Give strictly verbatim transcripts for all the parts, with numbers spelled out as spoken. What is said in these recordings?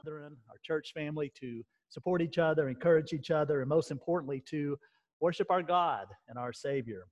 brethren, our church family, to support each other, encourage each other, and most importantly, to worship our God and our Savior.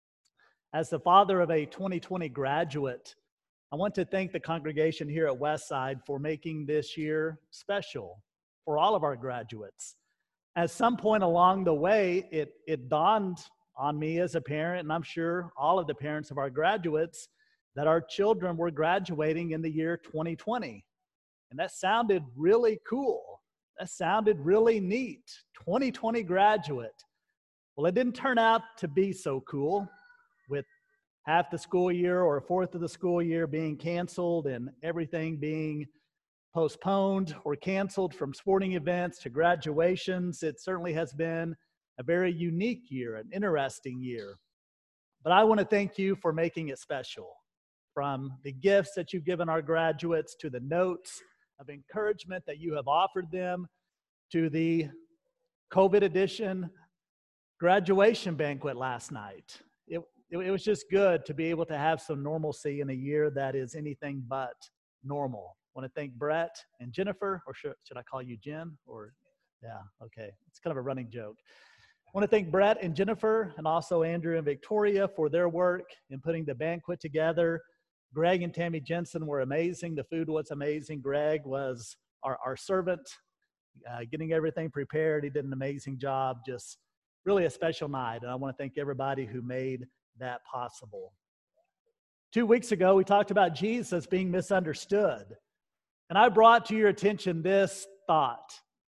As the father of a twenty twenty graduate, I want to thank the congregation here at Westside for making this year special for all of our graduates. At some point along the way, it, it dawned on me as a parent, and I'm sure all of the parents of our graduates, that our children were graduating in the year twenty twenty. And that sounded really cool. That sounded really neat. twenty twenty graduate. Well, it didn't turn out to be so cool, with half the school year or a fourth of the school year being canceled and everything being postponed or canceled, from sporting events to graduations. It certainly has been a very unique year, an interesting year. But I want to thank you for making it special. From the gifts that you've given our graduates, to the notes of encouragement that you have offered them, to the COVID edition graduation banquet last night. It, it, it was just good to be able to have some normalcy in a year that is anything but normal. I want to thank Brett and Jennifer, or should, should I call you Jen? Or, yeah, okay. It's kind of a running joke. I want to thank Brett and Jennifer, and also Andrew and Victoria, for their work in putting the banquet together. Greg and Tammy Jensen were amazing. The food was amazing. Greg was our, our servant, uh, getting everything prepared. He did an amazing job. Just really a special night. And I want to thank everybody who made that possible. Two weeks ago, we talked about Jesus being misunderstood. And I brought to your attention this thought.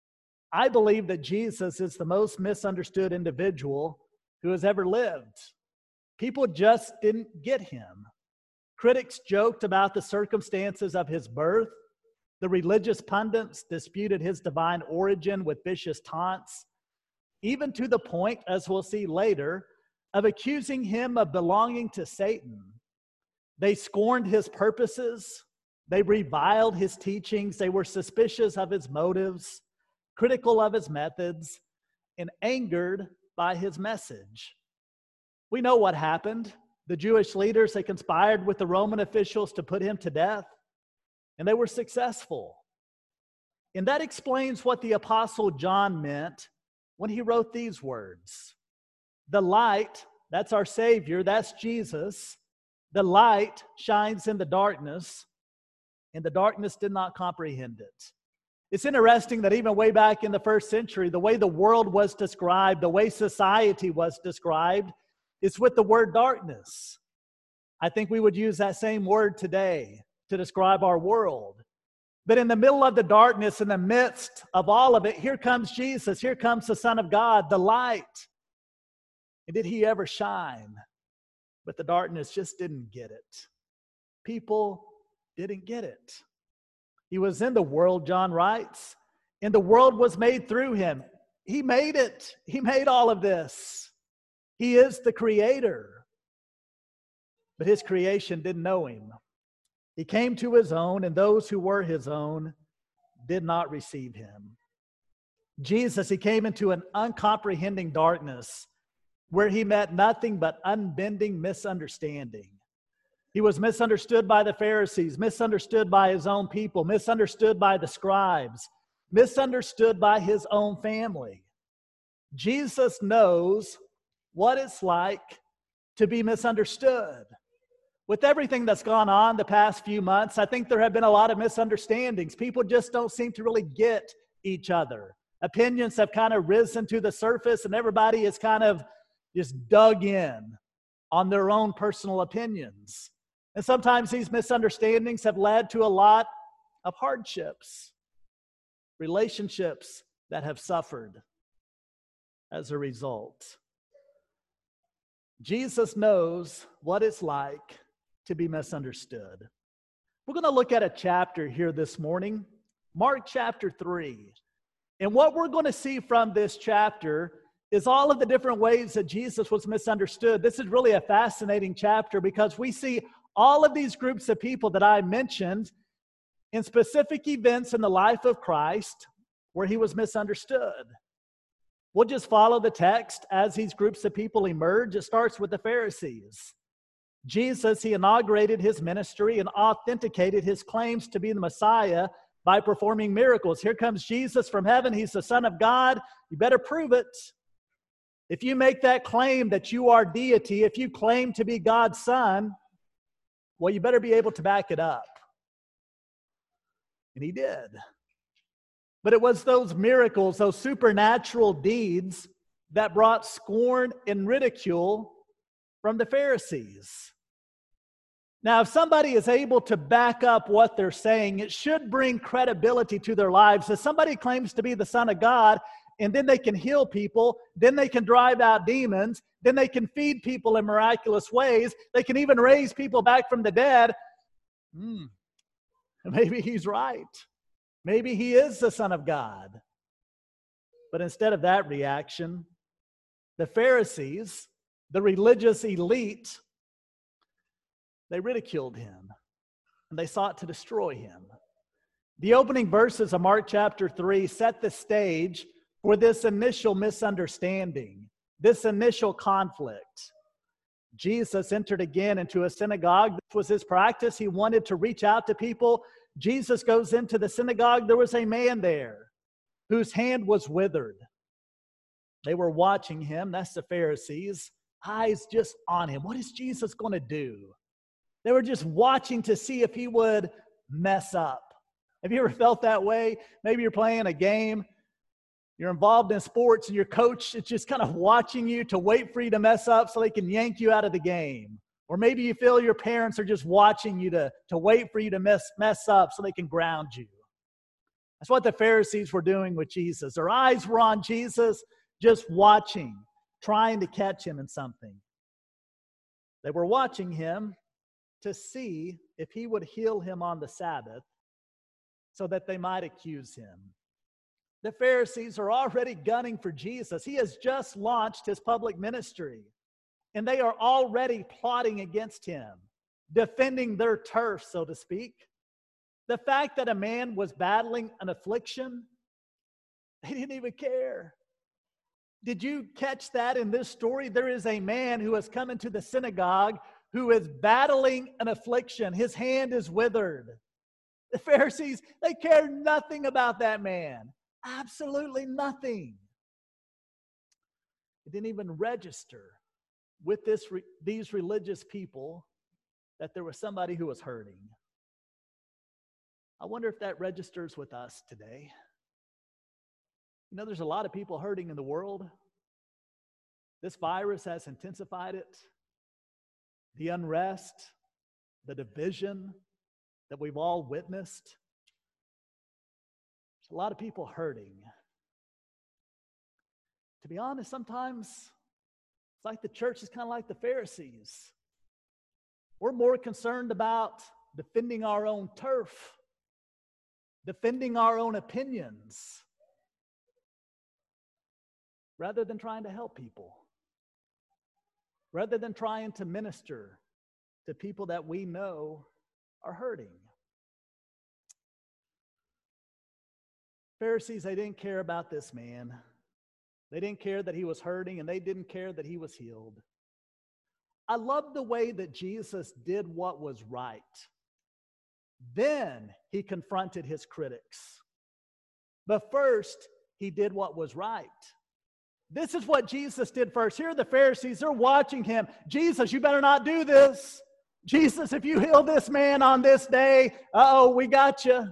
I believe that Jesus is the most misunderstood individual who has ever lived. People just didn't get him. Critics joked about the circumstances of his birth. The religious pundits disputed his divine origin with vicious taunts, even to the point, as we'll see later, of accusing him of belonging to Satan. They scorned his purposes. They reviled his teachings. They were suspicious of his motives, critical of his methods, and angered by his message. We know what happened. The Jewish leaders, they conspired with the Roman officials to put him to death, and they were successful. And that explains what the Apostle John meant when he wrote these words. The light, that's our Savior, that's Jesus. The light shines in the darkness, and the darkness did not comprehend it. It's interesting that even way back in the first century, the way the world was described, the way society was described, is with the word darkness. I think we would use that same word today to describe our world. But in the middle of the darkness, in the midst of all of it, here comes Jesus. Here comes the Son of God, the light. And did he ever shine? But the darkness just didn't get it. People didn't get it. He was in the world, John writes, and the world was made through him. He made it. He made all of this. He is the creator. But his creation didn't know him. He came to his own, and those who were his own did not receive him. Jesus, he came into an uncomprehending darkness where he met nothing but unbending misunderstanding. He was misunderstood by the Pharisees, misunderstood by his own people, misunderstood by the scribes, misunderstood by his own family. Jesus knows what it's like to be misunderstood. With everything that's gone on the past few months, I think there have been a lot of misunderstandings. People just don't seem to really get each other. Opinions have kind of risen to the surface, and everybody is kind of just dug in on their own personal opinions. And sometimes these misunderstandings have led to a lot of hardships, relationships that have suffered as a result. Jesus knows what it's like to be misunderstood. We're going to look at a chapter here this morning, Mark chapter three. And what we're going to see from this chapter is all of the different ways that Jesus was misunderstood. This is really a fascinating chapter because we see all of these groups of people that I mentioned in specific events in the life of Christ where he was misunderstood. We'll just follow the text as these groups of people emerge. It starts with the Pharisees. Jesus, he inaugurated his ministry and authenticated his claims to be the Messiah by performing miracles. Here comes Jesus from heaven. He's the Son of God. You better prove it. If you make that claim that you are deity, if you claim to be God's Son, well, you better be able to back it up. And he did. But it was those miracles, those supernatural deeds that brought scorn and ridicule from the Pharisees. Now, if somebody is able to back up what they're saying, it should bring credibility to their lives. If somebody claims to be the Son of God, and then they can heal people, then they can drive out demons, then they can feed people in miraculous ways, they can even raise people back from the dead, hmm, maybe he's right. Maybe he is the Son of God. But instead of that reaction, the Pharisees, the religious elite, they ridiculed him and they sought to destroy him. The opening verses of Mark chapter three set the stage for this initial misunderstanding, this initial conflict. Jesus entered again into a synagogue. This was his practice. He wanted to reach out to people. Jesus goes into the synagogue. There was a man there whose hand was withered. They were watching him. That's the Pharisees. Eyes just on him. What is Jesus going to do? They were just watching to see if he would mess up. Have you ever felt that way? Maybe you're playing a game. You're involved in sports and your coach is just kind of watching you to wait for you to mess up so they can yank you out of the game. Or maybe you feel your parents are just watching you to, to wait for you to mess, mess up so they can ground you. That's what the Pharisees were doing with Jesus. Their eyes were on Jesus, just watching, trying to catch him in something. They were watching him to see if he would heal him on the Sabbath so that they might accuse him. The Pharisees are already gunning for Jesus. He has just launched his public ministry, and they are already plotting against him, defending their turf, so to speak. The fact that a man was battling an affliction, they didn't even care. Did you catch that in this story? There is a man who has come into the synagogue who is battling an affliction. His hand is withered. The Pharisees, they cared nothing about that man. Absolutely nothing. It didn't even register with this, these religious people that there was somebody who was hurting. I wonder if that registers with us today. You know, there's a lot of people hurting in the world. This virus has intensified it. The unrest, the division that we've all witnessed. There's a lot of people hurting. To be honest, sometimes it's like the church is kind of like the Pharisees. We're more concerned about defending our own turf, defending our own opinions, rather than trying to help people, rather than trying to minister to people that we know are hurting. Pharisees, they didn't care about this man. They didn't care that he was hurting, and they didn't care that he was healed. I love the way that Jesus did what was right. Then he confronted his critics. But first, he did what was right. This is what Jesus did first. Here are the Pharisees. They're watching him. Jesus, you better not do this. Jesus, if you heal this man on this day, uh-oh, we got you.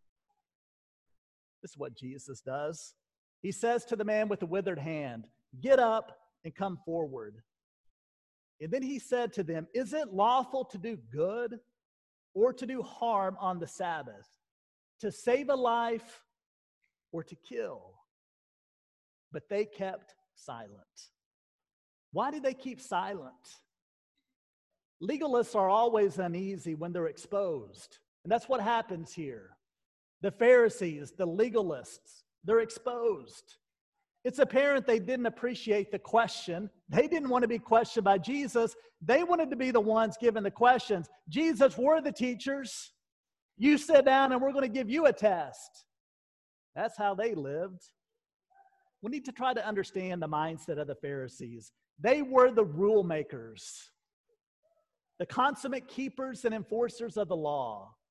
This is what Jesus does. He says to the man with the withered hand, get up and come forward. And then he said to them, is it lawful to do good or to do harm on the Sabbath, to save a life or to kill? But they kept silent. Why did they keep silent? Legalists are always uneasy when they're exposed. And that's what happens here. The Pharisees, the legalists, they're exposed. It's apparent they didn't appreciate the question. They didn't want to be questioned by Jesus. They wanted to be the ones given the questions. Jesus, we're the teachers. You sit down and we're going to give you a test. That's how they lived. We need to try to understand the mindset of the Pharisees. They were the rule makers, the consummate keepers and enforcers of the law.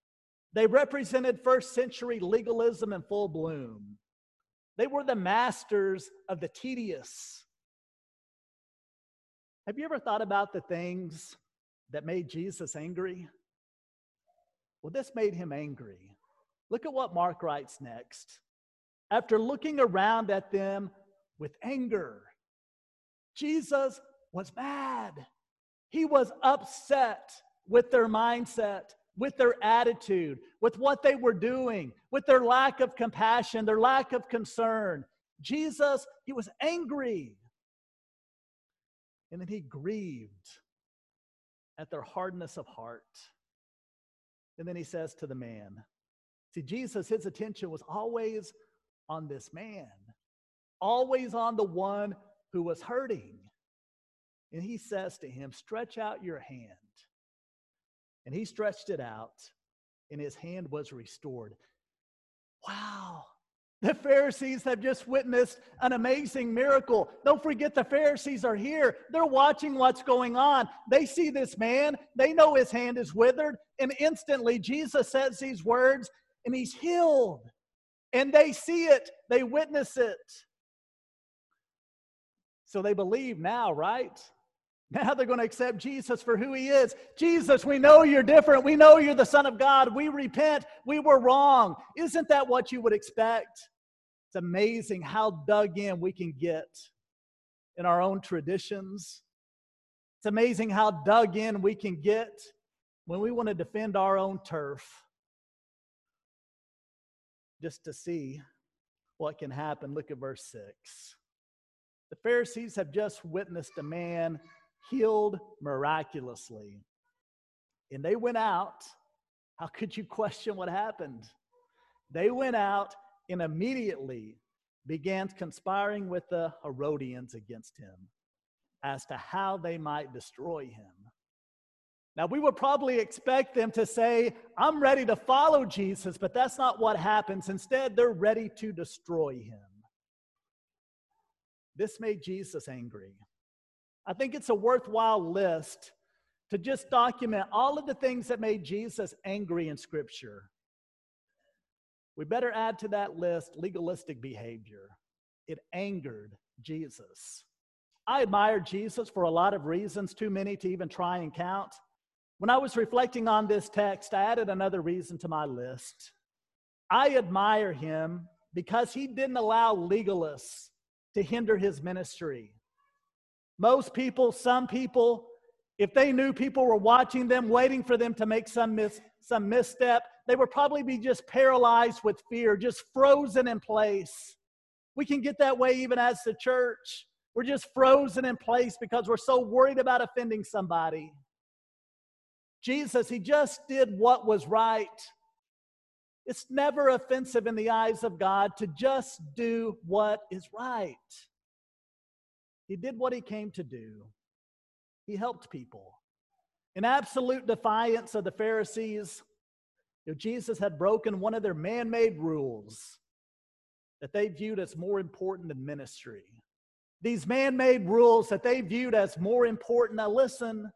They represented first century legalism in full bloom. They were the masters of the tedious. Have you ever thought about the things that made Jesus angry? Well, this made him angry. Look at what Mark writes next. After looking around at them with anger, Jesus was mad. He was upset with their mindset, with their attitude, with what they were doing, with their lack of compassion, their lack of concern. Jesus, he was angry. And then he grieved at their hardness of heart. And then he says to the man, see, Jesus, his attention was always on this man, always on the one who was hurting. And he says to him, stretch out your hand. And he stretched it out, and his hand was restored. Wow. The Pharisees have just witnessed an amazing miracle. Don't forget, the Pharisees are here. They're watching what's going on. They see this man. They know his hand is withered. And instantly, Jesus says these words, and he's healed. And they see it. They witness it. So they believe now, right? Now they're going to accept Jesus for who he is. Jesus, we know you're different. We know you're the Son of God. We repent. We were wrong. Isn't that what you would expect? It's amazing how dug in we can get in our own traditions. It's amazing how dug in we can get when we want to defend our own turf just to see what can happen. Look at verse six. The Pharisees have just witnessed a man healed miraculously. And they went out. How could you question what happened? They went out and immediately began conspiring with the Herodians against him as to how they might destroy him. Now, we would probably expect them to say, I'm ready to follow Jesus, but that's not what happens. Instead, they're ready to destroy him. This made Jesus angry. I think it's a worthwhile list to just document all of the things that made Jesus angry in Scripture. We better add to that list legalistic behavior. It angered Jesus. I admire Jesus for a lot of reasons, too many to even try and count. When I was reflecting on this text, I added another reason to my list. I admire him because he didn't allow legalists to hinder his ministry. Most people, some people, if they knew people were watching them, waiting for them to make some mis, some misstep, they would probably be just paralyzed with fear, just frozen in place. We can get that way even as the church. We're just frozen in place because we're so worried about offending somebody. Jesus, he just did what was right. It's never offensive in the eyes of God to just do what is right. He did what he came to do. He helped people. In absolute defiance of the Pharisees, you know, Jesus had broken one of their man-made rules that they viewed as more important than ministry. These man-made rules that they viewed as more important, now listen,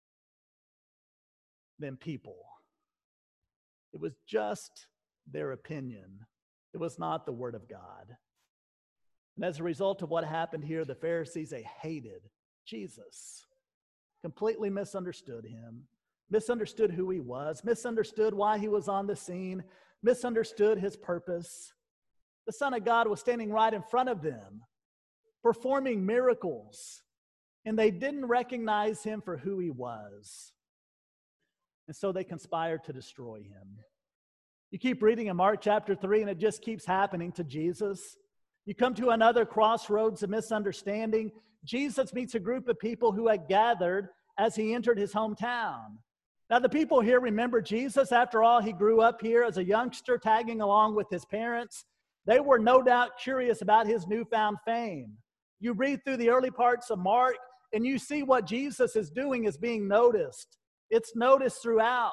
than people. It was just their opinion. It was not the Word of God. And as a result of what happened here, the Pharisees, they hated Jesus, completely misunderstood him, misunderstood who he was, misunderstood why he was on the scene, misunderstood his purpose. The Son of God was standing right in front of them, performing miracles, and they didn't recognize him for who he was. And so they conspired to destroy him. You keep reading in Mark chapter three, and it just keeps happening to Jesus. You come to another crossroads of misunderstanding. Jesus meets a group of people who had gathered as he entered his hometown. Now, the people here remember Jesus. After all, he grew up here as a youngster, tagging along with his parents. They were no doubt curious about his newfound fame. You read through the early parts of Mark, and you see what Jesus is doing is being noticed. It's noticed throughout.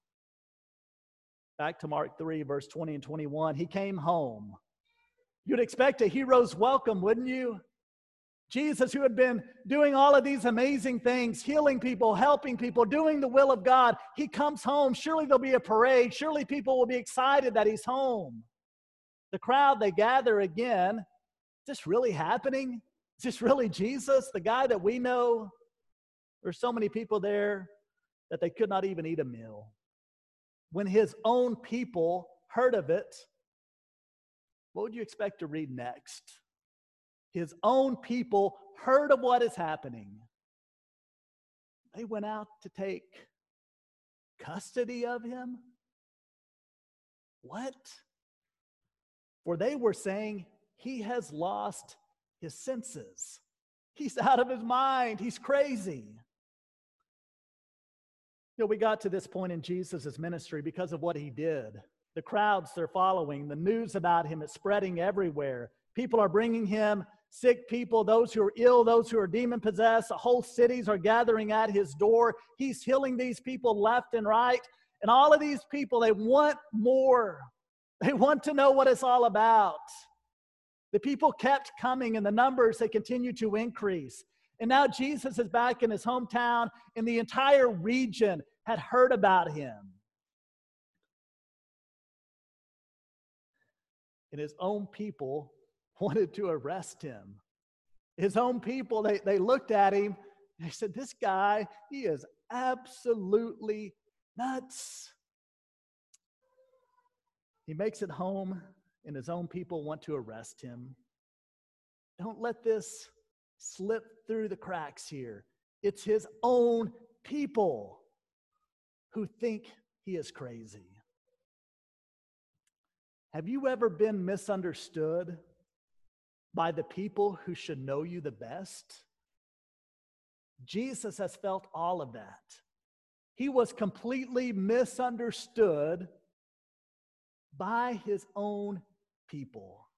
Back to Mark three, verse twenty and twenty-one. He came home. You'd expect a hero's welcome, wouldn't you? Jesus, who had been doing all of these amazing things, healing people, helping people, doing the will of God, he comes home. Surely there'll be a parade. Surely people will be excited that he's home. The crowd, they gather again. Is this really happening? Is this really Jesus, the guy that we know? There's so many people there that they could not even eat a meal. When his own people heard of it, what would you expect to read next? His own people heard of what is happening. They went out to take custody of him. What? For they were saying, he has lost his senses. He's out of his mind. He's crazy. You know, we got to this point in Jesus' ministry because of what he did. The crowds they're following, the news about him is spreading everywhere. People are bringing him sick people, those who are ill, those who are demon-possessed. Whole cities are gathering at his door. He's healing these people left and right. And all of these people, they want more. They want to know what it's all about. The people kept coming, and the numbers, they continue to increase. And now Jesus is back in his hometown, and the entire region had heard about him. And his own people wanted to arrest him. His own people, they, they looked at him, and they said, this guy, he is absolutely nuts. He makes it home, and his own people want to arrest him. Don't let this slip through the cracks here. It's his own people who think he is crazy. Have you ever been misunderstood by the people who should know you the best? Jesus has felt all of that. He was completely misunderstood by his own people.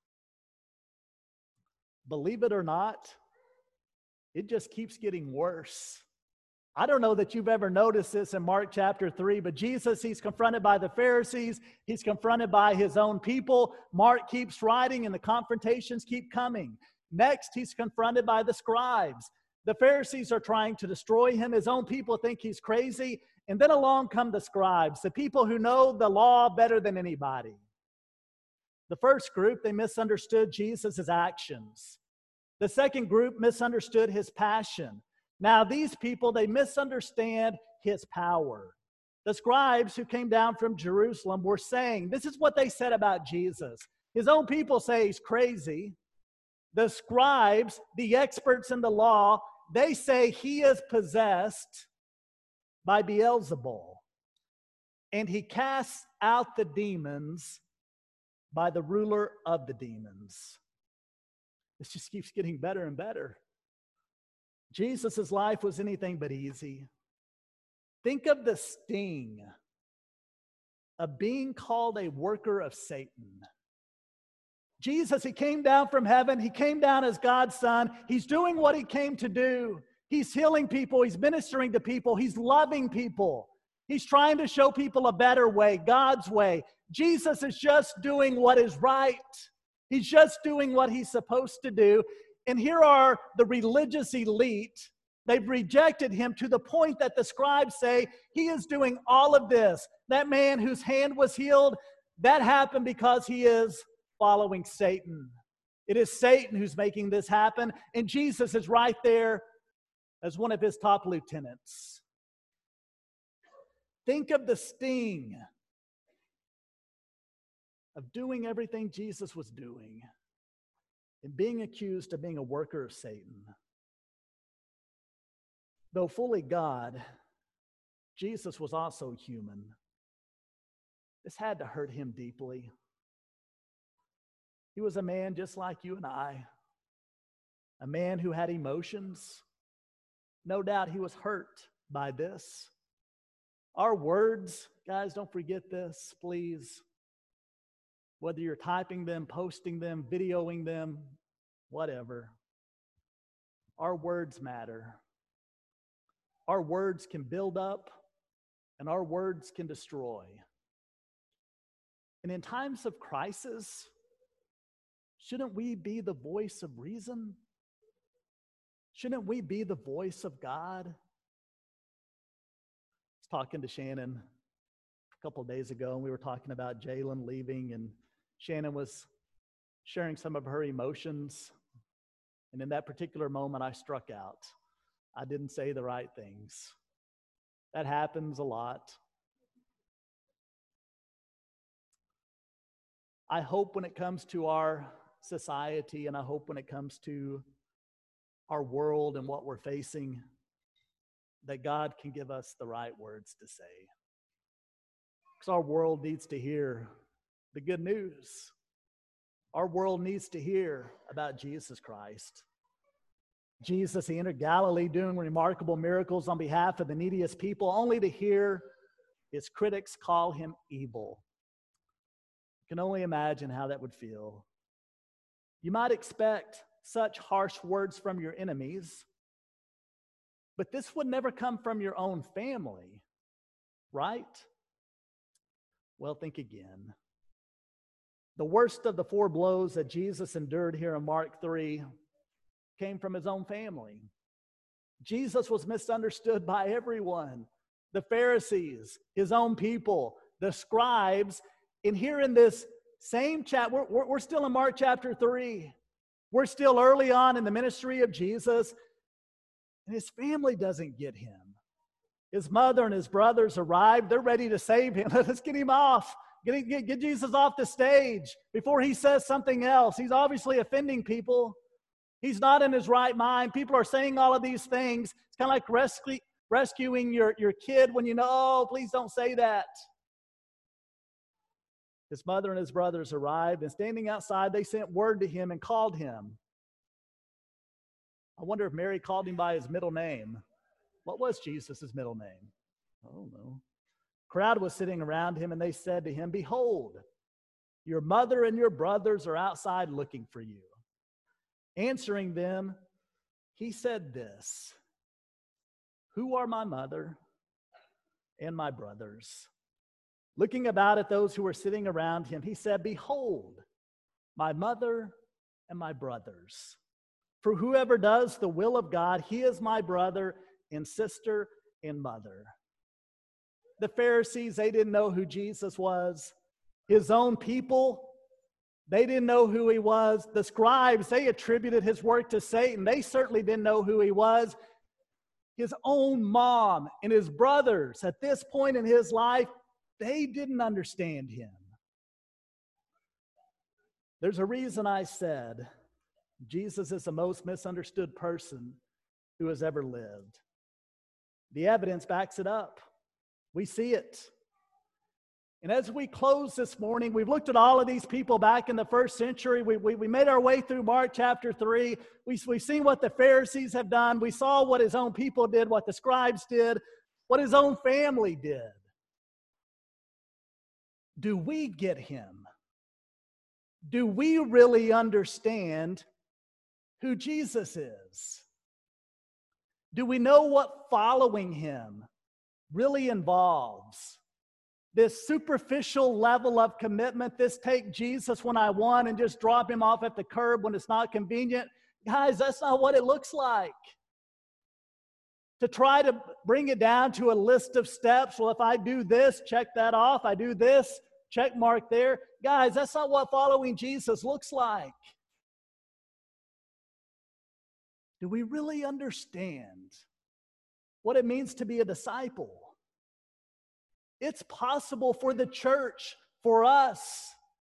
Believe it or not, it just keeps getting worse. I don't know that you've ever noticed this in Mark chapter three, but Jesus, he's confronted by the Pharisees. He's confronted by his own people. Mark keeps writing and the confrontations keep coming. Next, he's confronted by the scribes. The Pharisees are trying to destroy him. His own people think he's crazy. And then along come the scribes, the people who know the law better than anybody. The first group, they misunderstood Jesus' actions. The second group misunderstood his passion. Now, these people, they misunderstand his power. The scribes who came down from Jerusalem were saying, this is what they said about Jesus. His own people say he's crazy. The scribes, the experts in the law, they say he is possessed by Beelzebul. And he casts out the demons by the ruler of the demons. This just keeps getting better and better. Jesus' life was anything but easy. Think of the sting of being called a worker of Satan. Jesus, he came down from heaven. He came down as God's son. He's doing what he came to do. He's healing people. He's ministering to people. He's loving people. He's trying to show people a better way, God's way. Jesus is just doing what is right. He's just doing what he's supposed to do. And here are the religious elite. They've rejected him to the point that the scribes say he is doing all of this. That man whose hand was healed, that happened because he is following Satan. It is Satan who's making this happen. And Jesus is right there as one of his top lieutenants. Think of the sting of doing everything Jesus was doing and being accused of being a worker of Satan. Though fully God, Jesus was also human. This had to hurt him deeply. He was a man just like you and I, a man who had emotions. No doubt he was hurt by this. Our words, guys, don't forget this, please. Whether you're typing them, posting them, videoing them, whatever. Our words matter. Our words can build up, and our words can destroy. And in times of crisis, shouldn't we be the voice of reason? Shouldn't we be the voice of God? I was talking to Shannon a couple of days ago, and we were talking about Jalen leaving, and Shannon was sharing some of her emotions. And in that particular moment, I struck out. I didn't say the right things. That happens a lot. I hope when it comes to our society, and I hope when it comes to our world and what we're facing, that God can give us the right words to say. Because our world needs to hear the good news. Our world needs to hear about Jesus Christ. Jesus, he entered Galilee doing remarkable miracles on behalf of the neediest people, only to hear his critics call him evil. You can only imagine how that would feel. You might expect such harsh words from your enemies, but this would never come from your own family, right? Well, think again. The worst of the four blows that Jesus endured here in Mark three came from his own family. Jesus was misunderstood by everyone. The Pharisees, his own people, the scribes. And here in this same chapter, we're, we're, we're still in Mark chapter three. We're still early on in the ministry of Jesus, and his family doesn't get him. His mother and his brothers arrive. They're ready to save him. Let's get him off. Get, get, get Jesus off the stage before he says something else. He's obviously offending people. He's not in his right mind. People are saying all of these things. It's kind of like rescue, rescuing your, your kid when you know, oh, please don't say that. His mother and his brothers arrived, and standing outside, they sent word to him and called him. I wonder if Mary called him by his middle name. What was Jesus' middle name? I don't know. Crowd was sitting around him, and they said to him, "Behold, your mother and your brothers are outside looking for you." Answering them, he said this, "Who are my mother and my brothers?" Looking about at those who were sitting around him, he said, "Behold, my mother and my brothers. For whoever does the will of God, he is my brother and sister and mother." The Pharisees, they didn't know who Jesus was. His own people, they didn't know who he was. The scribes, they attributed his work to Satan. They certainly didn't know who he was. His own mom and his brothers, at this point in his life, they didn't understand him. There's a reason I said Jesus is the most misunderstood person who has ever lived. The evidence backs it up. We see it. And as we close this morning, we've looked at all of these people back in the first century. We, we, we made our way through Mark chapter three. We, we've seen what the Pharisees have done. We saw what his own people did, what the scribes did, what his own family did. Do we get him? Do we really understand who Jesus is? Do we know what following him really involves? This superficial level of commitment, this take Jesus when I want and just drop him off at the curb when it's not convenient. Guys, that's not what it looks like. To try to bring it down to a list of steps, well, if I do this, check that off. I do this, check mark there. Guys, that's not what following Jesus looks like. Do we really understand what it means to be a disciple? It's possible for the church, for us,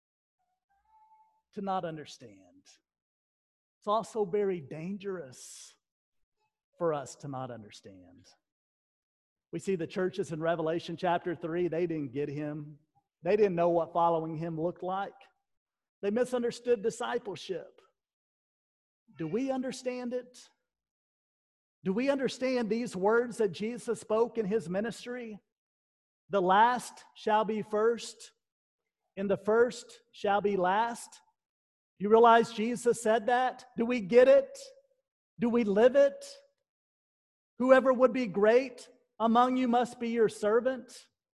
to not understand. It's also very dangerous for us to not understand. We see the churches in Revelation chapter three, they didn't get him. They didn't know what following him looked like. They misunderstood discipleship. Do we understand it? Do we understand these words that Jesus spoke in his ministry? The last shall be first, and the first shall be last. You realize Jesus said that? Do we get it? Do we live it? Whoever would be great among you must be your servant.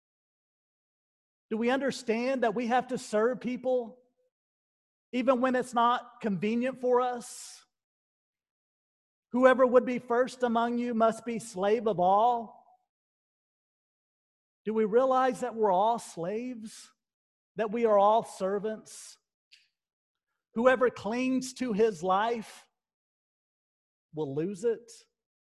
Do we understand that we have to serve people even when it's not convenient for us? Whoever would be first among you must be slave of all. Do we realize that we're all slaves? That we are all servants? Whoever clings to his life will lose it.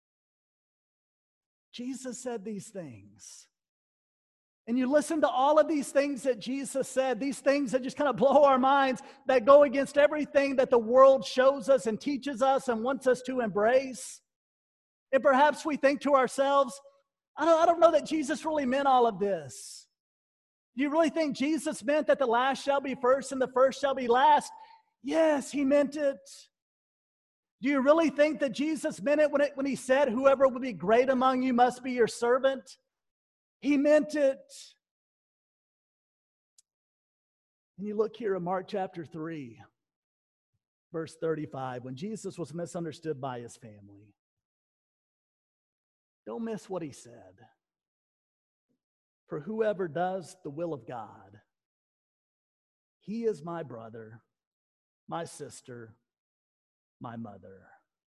Jesus said these things. And you listen to all of these things that Jesus said, these things that just kind of blow our minds, that go against everything that the world shows us and teaches us and wants us to embrace. And perhaps we think to ourselves, I don't, I don't know that Jesus really meant all of this. Do you really think Jesus meant that the last shall be first and the first shall be last? Yes, he meant it. Do you really think that Jesus meant it when, it when he said, whoever will be great among you must be your servant? He meant it. And you look here in Mark chapter three, verse thirty-five, when Jesus was misunderstood by his family. Don't miss what he said. For whoever does the will of God, he is my brother, my sister, my mother.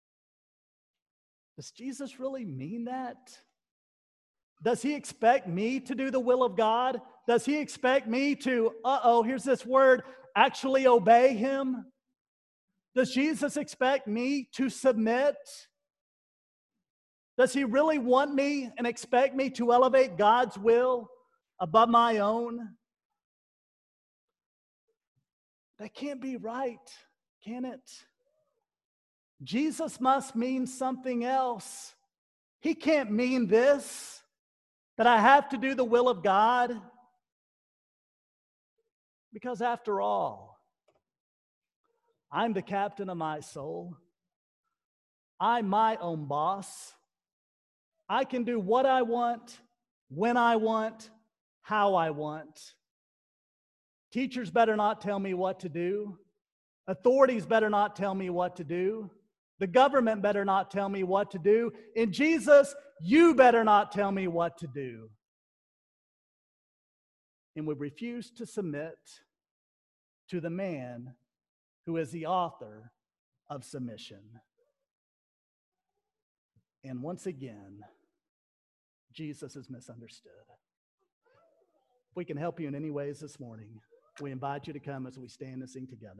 Does Jesus really mean that? Does he expect me to do the will of God? Does he expect me to, uh-oh, here's this word, actually obey him? Does Jesus expect me to submit? Does he really want me and expect me to elevate God's will above my own? That can't be right, can it? Jesus must mean something else. He can't mean this, that I have to do the will of God. Because after all, I'm the captain of my soul. I'm my own boss. I can do what I want, when I want, how I want. Teachers better not tell me what to do. Authorities better not tell me what to do. The government better not tell me what to do. And Jesus, you better not tell me what to do. And we refuse to submit to the man who is the author of submission. And once again, Jesus is misunderstood. If we can help you in any ways this morning, we invite you to come as we stand and sing together.